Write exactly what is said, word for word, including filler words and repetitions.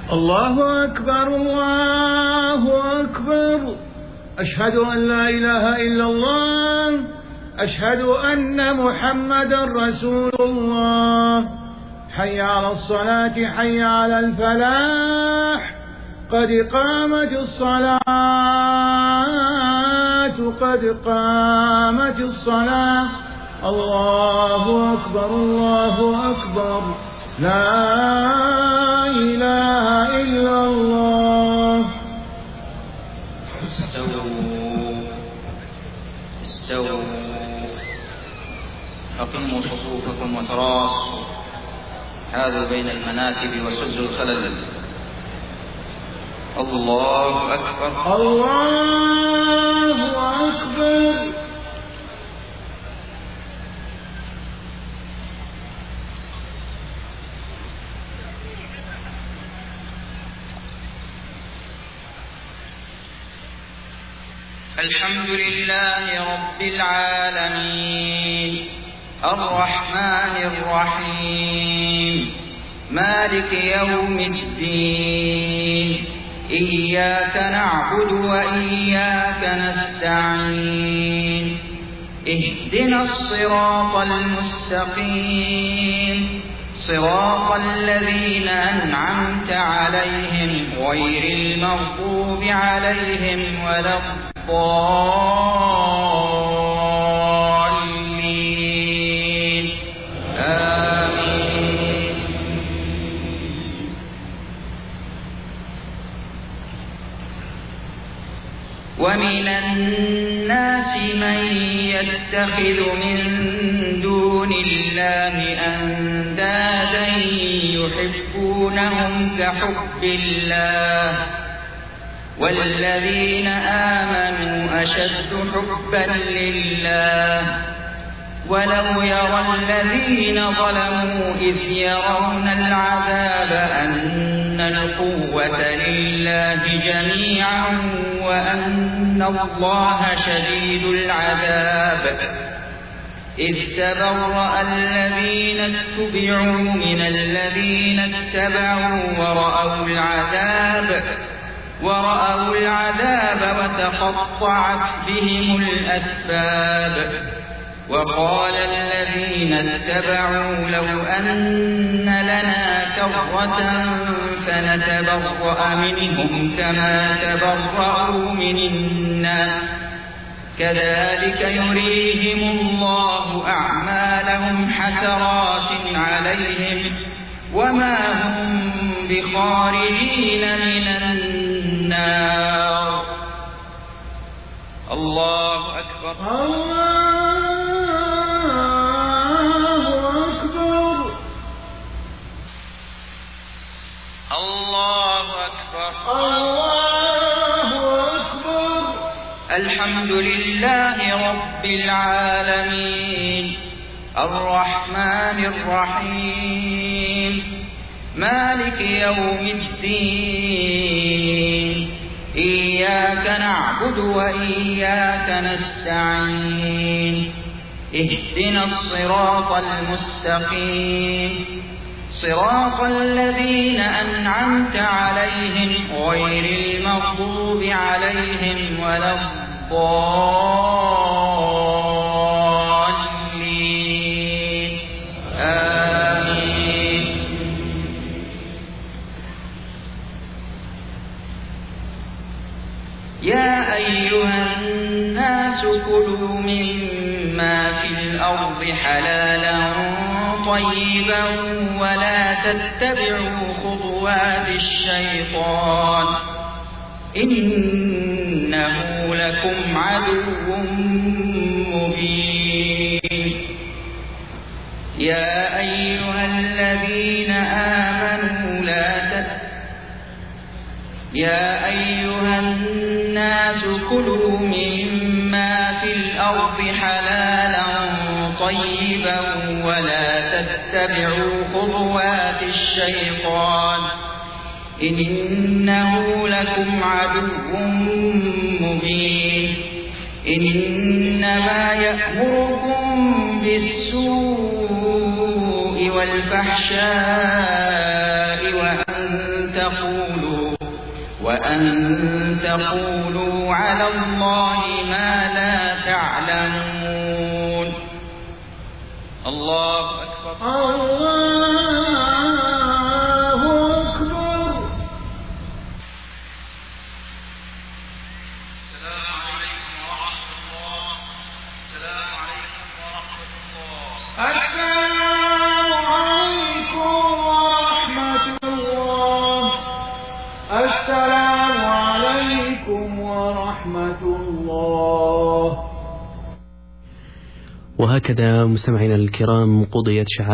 الله أكبر الله أكبر. أشهد أن لا إله إلا الله. أشهد أن محمدا رسول الله. حي على الصلاة حي على الفلاح. قد قامت الصلاة قد قامت الصلاة. الله أكبر الله أكبر. لا إله إلا الله. استووا استووا أقيموا صفوفكم وتراصوا، حاذوا بين المناكب وسدوا الخلل. الله أكبر الله أكبر. الحمد لله رب العالمين الرحمن الرحيم مالك يوم الدين. إياك نعبد وإياك نستعين. اهدنا الصراط المستقيم صراط الذين أنعمت عليهم غير المغضوب عليهم ولا الضالين. آمين. ومن الناس من يتخذ من دون الله أندادا يحبونهم كحب الله والذين آمنوا أشد حبا لله. ولو يرى الذين ظلموا إذ يرون العذاب أن القوة لله جميعا وأن الله شديد العذاب. إذ تبرأ الذين اتبعوا من الذين اتبعوا ورأوا العذاب ورأوا العذاب وتقطعت بهم الأسباب. وقال الذين اتبعوا لو أن لنا كرة فنتبرأ منهم كما تبرأوا منا كذلك يريهم الله أعمالهم حسرات عليهم وما هم بخارجين من النار. الله أكبر. الله أكبر. الله أكبر. الحمد لله رب العالمين الرحمن الرحيم مالك يوم الدين. إياك نعبد وإياك نستعين. اهدنا الصراط المستقيم صراط الذين أنعمت عليهم غير المغضوب عليهم ولا الضالين. آمين. يا أيها الناس كلوا مما في الأرض حلالا طيبا ولا تتبعوا خطوات الشيطان إنه لكم عدو مبين. يا أيها الذين آمنوا لا تت يا أيها الناس كلوا مما في الأرض حلالا طيبا ولا تتبعوا خطوات الشيطان إنه لكم عدو مبين. إنما يأمركم بالسوء والفحشاء وأن تقولوا أن تقولوا على الله ما لا تعلمون. الله أكبر. الله أكبر. السلام عليكم ورحمة الله. السلام عليكم ورحمة الله. السلام عليكم ورحمة الله. وهكذا مستمعينا الكرام قضيت شعائر